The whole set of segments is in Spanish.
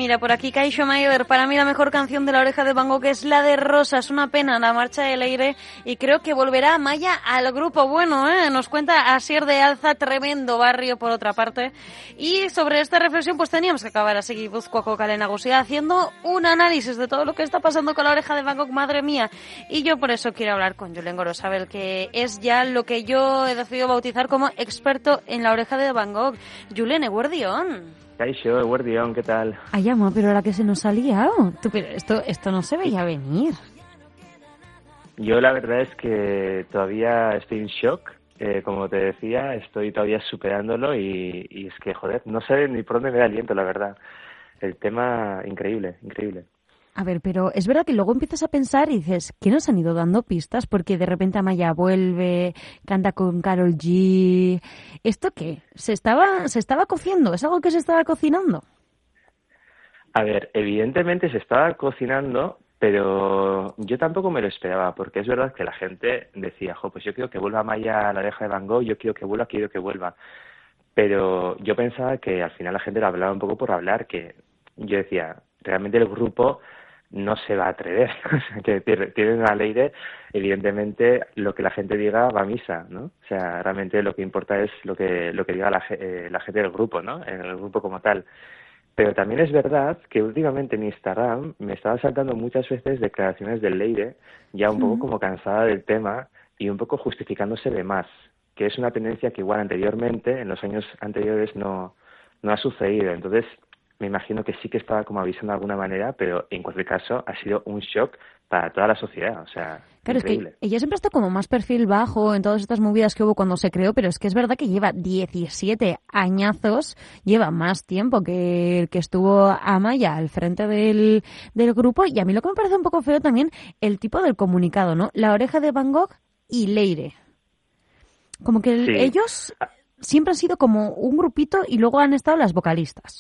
Mira, por aquí Kaixo Maider, para mí la mejor canción de La Oreja de Van Gogh es la de Rosas, una pena, La Marcha del Aire, y creo que volverá Amaya al grupo. Bueno, nos cuenta Asier de Alza, tremendo barrio por otra parte, y sobre esta reflexión pues teníamos que acabar así Guipúzcoako Kale Nagusia haciendo un análisis de todo lo que está pasando con La Oreja de Van Gogh, madre mía, y yo por eso quiero hablar con Julen Gorosabel, que es ya lo que yo he decidido bautizar como experto en La Oreja de Van Gogh. Julen, eguerdión. Kaixo, eguerdión, ¿qué tal? Ay, ama, pero la que se nos ha liado. Pero esto no se veía venir. Yo la verdad es que todavía estoy en shock. Como te decía, estoy todavía superándolo y es que, joder, no sé ni por dónde me da aliento, la verdad. El tema, increíble, increíble. A ver, pero es verdad que luego empiezas a pensar y dices, ¿qué nos han ido dando pistas? Porque de repente Amaya vuelve, canta con Karol G. ¿Esto qué? ¿Se estaba cociendo? ¿Es algo que se estaba cocinando? A ver, evidentemente se estaba cocinando, pero yo tampoco me lo esperaba, porque es verdad que la gente decía, pues yo quiero que vuelva Amaya a La Oreja de Van Gogh, yo quiero que vuelva. Pero yo pensaba que al final la gente lo hablaba un poco por hablar, que yo decía, realmente el grupo no se va a atrever, o sea, que tienen una ley de, evidentemente, lo que la gente diga va a misa, ¿no? O sea, realmente lo que importa es lo que diga la gente del grupo, ¿no? En el grupo como tal. Pero también es verdad que últimamente en Instagram me estaba saltando muchas veces declaraciones del Leire, ya un poco como cansada del tema y un poco justificándose de más, que es una tendencia que igual anteriormente, en los años anteriores, no ha sucedido. Entonces, me imagino que sí que estaba como avisando de alguna manera, pero en cualquier caso ha sido un shock para toda la sociedad, o sea, claro, increíble. Es que ella siempre está como más perfil bajo en todas estas movidas que hubo cuando se creó, pero es que es verdad que lleva 17 añazos, lleva más tiempo que estuvo Amaya al frente del grupo, y a mí lo que me parece un poco feo también, el tipo del comunicado, ¿no? La Oreja de Van Gogh y Leire. Como que Sí. ellos siempre han sido como un grupito y luego han estado las vocalistas.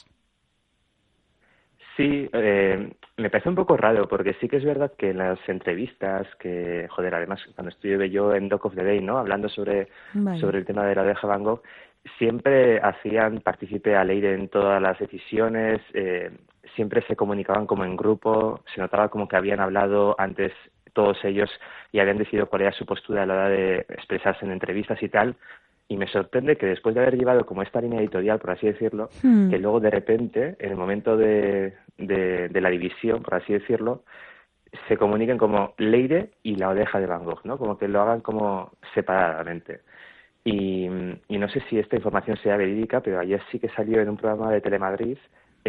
Sí, me parece un poco raro porque sí que es verdad que en las entrevistas que, además cuando estuve yo en Doc of the Day, ¿no? Hablando sobre el tema de La Oreja de Van Gogh, siempre hacían partícipe a Leire en todas las decisiones, siempre se comunicaban como en grupo, se notaba como que habían hablado antes todos ellos y habían decidido cuál era su postura a la hora de expresarse en entrevistas y tal. Y me sorprende que después de haber llevado como esta línea editorial, por así decirlo, que luego de repente, en el momento de la división, por así decirlo, se comuniquen como Leire y La Oreja de Van Gogh, ¿no? Como que lo hagan como separadamente. Y no sé si esta información sea verídica, pero ayer sí que salió en un programa de Telemadrid,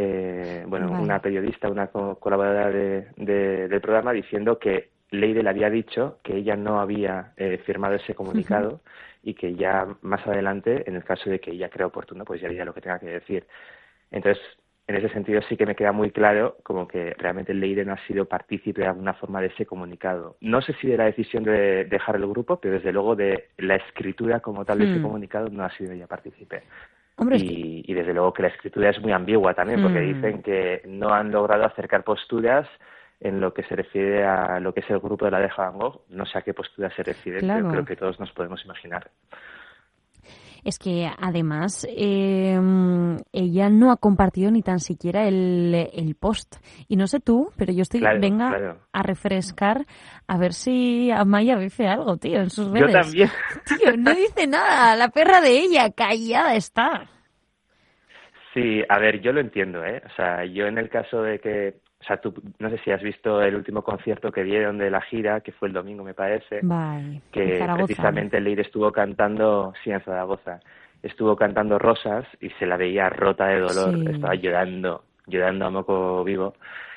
una periodista, una colaboradora del programa, diciendo que Leire le había dicho que ella no había firmado ese comunicado y que ya más adelante, en el caso de que ella crea oportuno, pues ya diría lo que tenga que decir. Entonces, en ese sentido sí que me queda muy claro como que realmente Leire no ha sido partícipe de alguna forma de ese comunicado. No sé si de la decisión de dejar el grupo, pero desde luego de la escritura como tal de ese comunicado no ha sido ella partícipe. Hombre, y desde luego que la escritura es muy ambigua también, porque dicen que no han logrado acercar posturas en lo que se refiere a lo que es el grupo de La Oreja de Van Gogh. No sé a qué postura se refiere, pero creo que todos nos podemos imaginar. Es que además ella no ha compartido ni tan siquiera el post. Y no sé tú, pero yo estoy, a refrescar a ver si Amaya dice algo, tío, en sus redes. Yo también. Tío, no dice nada, la perra de ella, callada está. Sí, a ver, yo lo entiendo, ¿eh? O sea, yo en el caso de que... O sea, tú no sé si has visto el último concierto que dieron de la gira, que fue el domingo, me parece, que precisamente Leire estuvo cantando, sí, en Zaragoza, estuvo cantando Rosas y se la veía rota de dolor, estaba llorando a moco vivo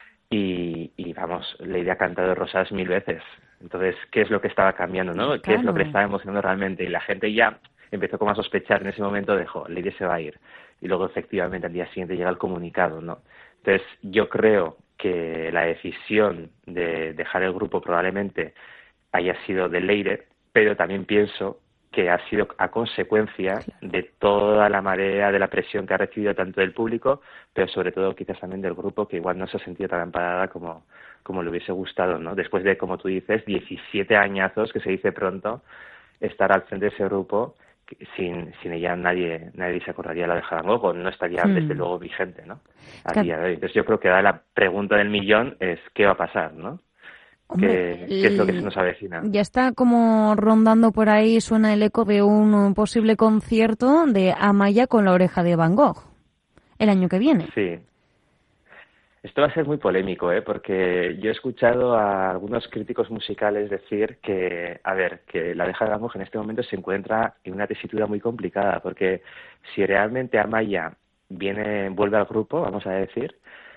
y vamos, Leire ha cantado Rosas 1000 veces. Entonces, ¿qué es lo que estaba cambiando, no? ¿Qué es lo que le estaba emocionando realmente? Y la gente ya empezó como a sospechar en ese momento, Leire se va a ir. Y luego, efectivamente, al día siguiente llega el comunicado, ¿no? Entonces, yo creo que la decisión de dejar el grupo probablemente haya sido de Leire, pero también pienso que ha sido a consecuencia de toda la marea de la presión que ha recibido tanto del público, pero sobre todo quizás también del grupo, que igual no se ha sentido tan amparada como le hubiese gustado, ¿no? Después de, como tú dices, 17 añazos, que se dice pronto, estar al frente de ese grupo sin ella nadie se acordaría de la oreja de Van Gogh, o no estaría desde luego vigente, ¿no? A día de hoy. Entonces yo creo que la pregunta del millón es ¿qué va a pasar, no? Hombre, ¿Qué es lo que se nos avecina? Ya está como rondando por ahí, suena el eco de un posible concierto de Amaya con la oreja de Van Gogh el año que viene. Sí. Esto va a ser muy polémico, porque yo he escuchado a algunos críticos musicales decir que la oreja de Van Gogh en este momento se encuentra en una tesitura muy complicada, porque si realmente Amaya vuelve al grupo, vamos a decir,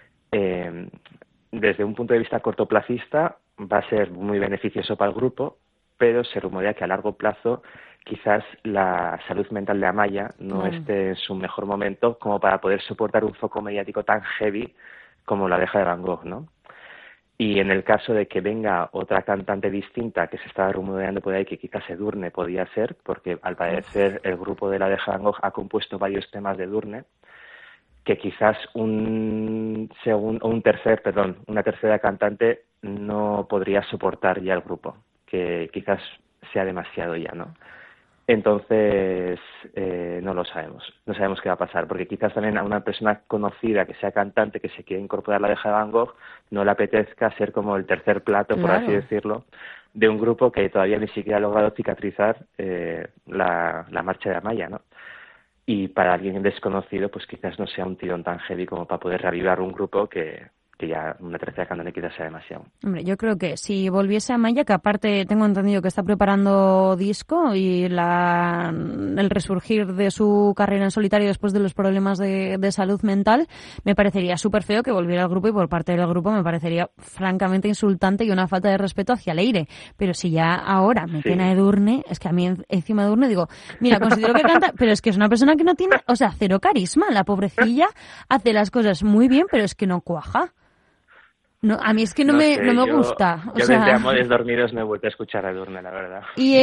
desde un punto de vista cortoplacista va a ser muy beneficioso para el grupo, pero se rumorea que a largo plazo quizás la salud mental de Amaya no esté en su mejor momento como para poder soportar un foco mediático tan heavy como la oreja de Van Gogh, ¿no? Y en el caso de que venga otra cantante distinta, que se está rumoreando por ahí, que quizás Edurne podía ser, porque al parecer el grupo de la oreja de Van Gogh ha compuesto varios temas de Edurne, que quizás una tercera cantante no podría soportar ya el grupo, que quizás sea demasiado ya, ¿no? Entonces, no lo sabemos. No sabemos qué va a pasar, porque quizás también a una persona conocida que sea cantante, que se quiera incorporar a la oreja de Van Gogh, no le apetezca ser como el tercer plato, por así decirlo, de un grupo que todavía ni siquiera ha logrado cicatrizar la marcha de Amaya, ¿no? Y para alguien desconocido, pues quizás no sea un tirón tan heavy como para poder reavivar un grupo que ya una tercera cantante quizás sea demasiado. Hombre, yo creo que si volviese Amaya, que aparte tengo entendido que está preparando disco y el resurgir de su carrera en solitario después de los problemas de salud mental, me parecería súper feo que volviera al grupo, y por parte del grupo me parecería francamente insultante y una falta de respeto hacia Leire. Pero si ya ahora meten a Edurne, es que a mí encima de Edurne digo, mira, considero que canta, pero es que es una persona que no tiene, o sea, cero carisma. La pobrecilla hace las cosas muy bien, pero es que no cuaja. No, a mí es que no me gusta. Yo desde Amores Dormidos no he vuelto a escuchar a Edurne, la verdad.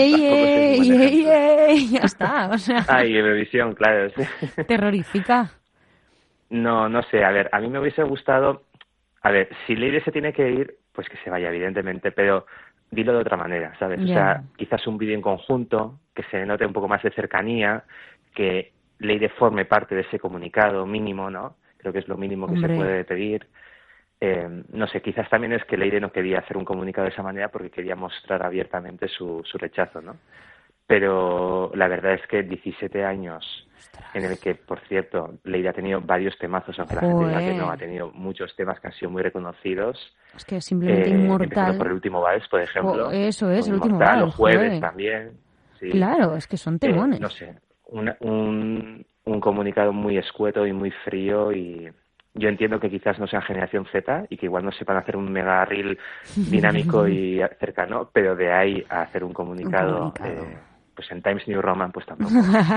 Ya está, o sea. Y Eurovisión, claro, sí. Terrorífica. No sé, a mí me hubiese gustado, si Leire se tiene que ir, pues que se vaya, evidentemente, pero dilo de otra manera, ¿sabes? Yeah. O sea, quizás un vídeo en conjunto, que se note un poco más de cercanía, que Leire forme parte de ese comunicado mínimo, ¿no? Creo que es lo mínimo que se puede pedir. No sé, quizás también es que Leire no quería hacer un comunicado de esa manera porque quería mostrar abiertamente su rechazo, ¿no? Pero la verdad es que 17 años en el que, por cierto, Leire ha tenido varios temazos, aunque la gente diga que no, ha tenido muchos temas que han sido muy reconocidos. Es que es simplemente inmortal. Empezando por El último vals, por ejemplo. Eso es, El último vals. Los jueves también. Sí. Claro, es que son temones. No sé, un comunicado muy escueto y muy frío, y yo entiendo que quizás no sean generación Z y que igual no sepan hacer un mega reel dinámico y cercano, pero de ahí a hacer un comunicado pues en Times New Roman, pues tampoco.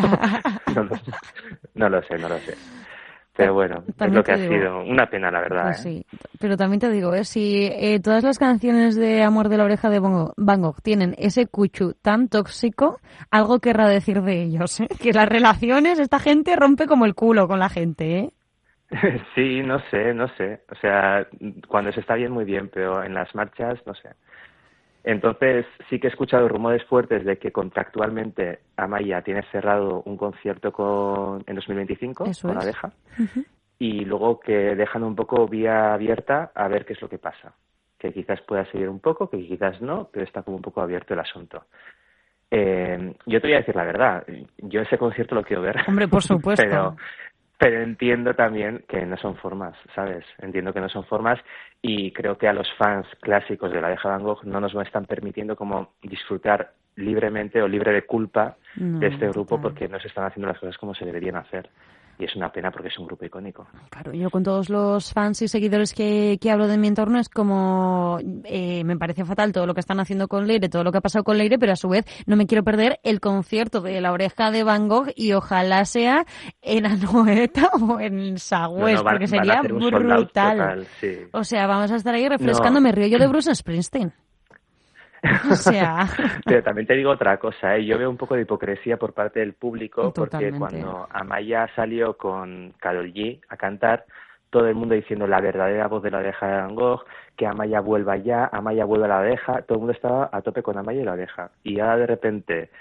No lo sé. Pero bueno, es lo que ha sido una pena, la verdad. Pues sí, pero también te digo, si todas las canciones de Amor de la oreja de Van Gogh tienen ese cuchu tan tóxico, algo querrá decir de ellos, que las relaciones, esta gente rompe como el culo con la gente, Sí, no sé. O sea, cuando se está bien, muy bien, pero en las marchas, no sé. Entonces, sí que he escuchado rumores fuertes de que contractualmente Amaya tiene cerrado un concierto en 2025 con la oreja, y luego que dejan un poco vía abierta a ver qué es lo que pasa. Que quizás pueda seguir un poco, que quizás no, pero está como un poco abierto el asunto. Yo te voy a decir la verdad, yo ese concierto lo quiero ver. Hombre, por supuesto. Pero entiendo también que no son formas, ¿sabes? Entiendo que no son formas, y creo que a los fans clásicos de la oreja de Van Gogh no nos están permitiendo como disfrutar libremente o libre de culpa de este grupo, porque no se están haciendo las cosas como se deberían hacer. Y es una pena porque es un grupo icónico. Claro, yo con todos los fans y seguidores que hablo de mi entorno es como me parece fatal todo lo que están haciendo con Leire, todo lo que ha pasado con Leire, pero a su vez no me quiero perder el concierto de la oreja de Van Gogh, y ojalá sea en Anoeta o en Sagües, porque sería brutal. Total, sí. O sea, vamos a estar ahí refrescando, me río yo de Bruce Springsteen. O sea... Pero también te digo otra cosa, yo veo un poco de hipocresía por parte del público. Totalmente. Porque cuando Amaya salió con Karol G a cantar, todo el mundo diciendo la verdadera voz de la oreja de Van Gogh, que Amaya vuelva ya, Amaya vuelva a la oreja, todo el mundo estaba a tope con Amaya y la oreja. Y ahora de repente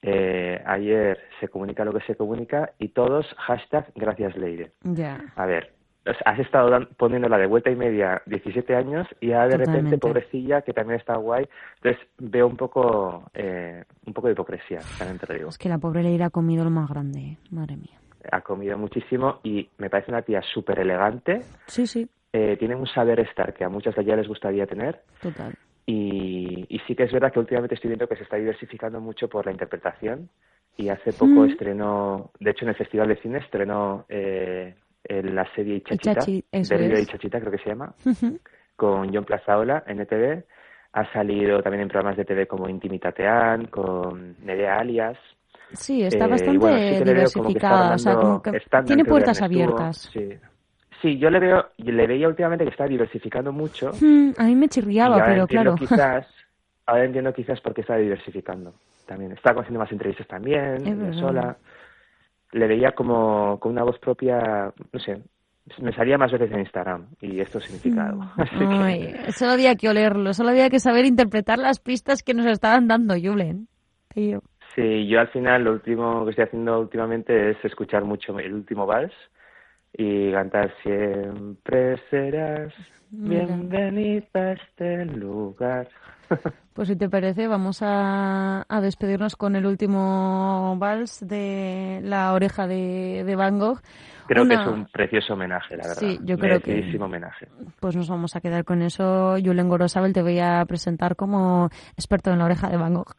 ayer se comunica lo que se comunica y todos #gracias Leire. A ver, has estado poniéndola de vuelta y media 17 años y ya de repente, pobrecilla, que también está guay. Entonces veo un poco de hipocresía, también te lo digo. Es que la pobre Leire ha comido lo más grande, madre mía. Ha comido muchísimo y me parece una tía súper elegante. Sí, sí. Tiene un saber estar que a muchas de ellas les gustaría tener. Total. Y sí que es verdad que últimamente estoy viendo que se está diversificando mucho por la interpretación y hace poco estrenó, de hecho en el Festival de Cine estrenó en la serie Ichachita, de Ichachita creo que se llama, con Jon Plazaola en ETV. Ha salido también en programas de TV como Intimitatean, con Nerea Alias. Sí, está bastante diversificada, o sea, como que tiene puertas abiertas. Sí, yo le veía últimamente que está diversificando mucho. A mí me chirriaba, pero claro. Ahora entiendo quizás por qué está diversificando también. Está haciendo más entrevistas también, sola. Le veía como con una voz propia, no sé, me salía más veces en Instagram y esto significa algo. Solo había que olerlo, solo había que saber interpretar las pistas que nos estaban dando, Julen. Tío. Sí, yo al final lo último que estoy haciendo últimamente es escuchar mucho el último vals y cantar siempre serás bienvenida a este lugar. Pues si te parece, vamos a despedirnos con el último vals de La oreja de Van Gogh. Creo que es un precioso homenaje, la verdad. Sí, yo creo que homenaje. Pues nos vamos a quedar con eso. Julen Gorosabel, te voy a presentar como experto en La oreja de Van Gogh.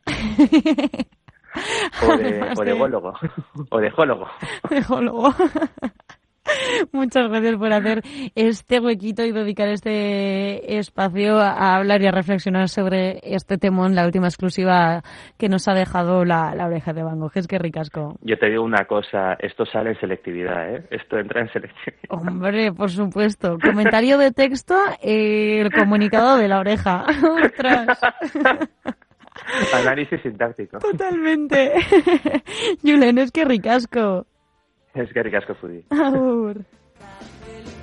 O de gólogo. O de jólogo. De jólogo. Muchas gracias por hacer este huequito y dedicar este espacio a hablar y a reflexionar sobre este temón, la última exclusiva que nos ha dejado la oreja de Van Gogh. Es que ricasco. Yo te digo una cosa, esto sale en selectividad, ¿eh? Esto entra en selectividad. Hombre, por supuesto. Comentario de texto, el comunicado de la oreja. ¡Ostras! Análisis sintáctico. Totalmente. Julen, es que ricasco. Es que ricasco, Fudi. Agur.